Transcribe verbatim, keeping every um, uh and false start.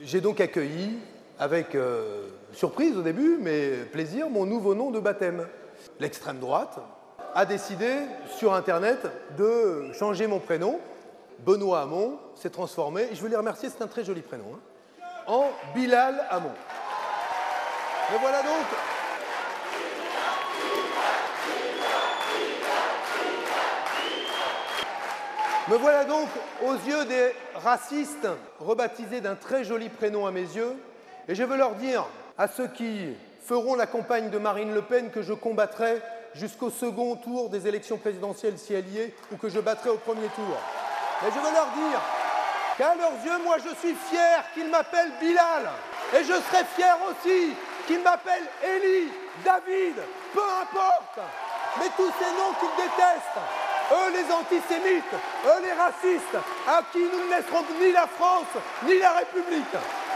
J'ai donc accueilli, avec euh, surprise au début, mais plaisir, mon nouveau nom de baptême. L'extrême droite a décidé, sur Internet, de changer mon prénom. Benoît Hamon s'est transformé, et je veux les remercier, c'est un très joli prénom, hein, en Bilal Hamon. Me voilà donc... Me voilà donc, aux yeux des racistes, rebaptisé d'un très joli prénom à mes yeux, et je veux leur dire, à ceux qui feront la campagne de Marine Le Pen, que je combattrai jusqu'au second tour des élections présidentielles si elle y est, ou que je battrai au premier tour. Mais je veux leur dire qu'à leurs yeux, moi je suis fier qu'ils m'appellent Bilal, et je serai fier aussi qu'ils m'appellent Élie, David, peu importe, mais tous ces noms qu'ils détestent. Eux, les antisémites, eux, les racistes, à qui nous ne laisserons ni la France, ni la République.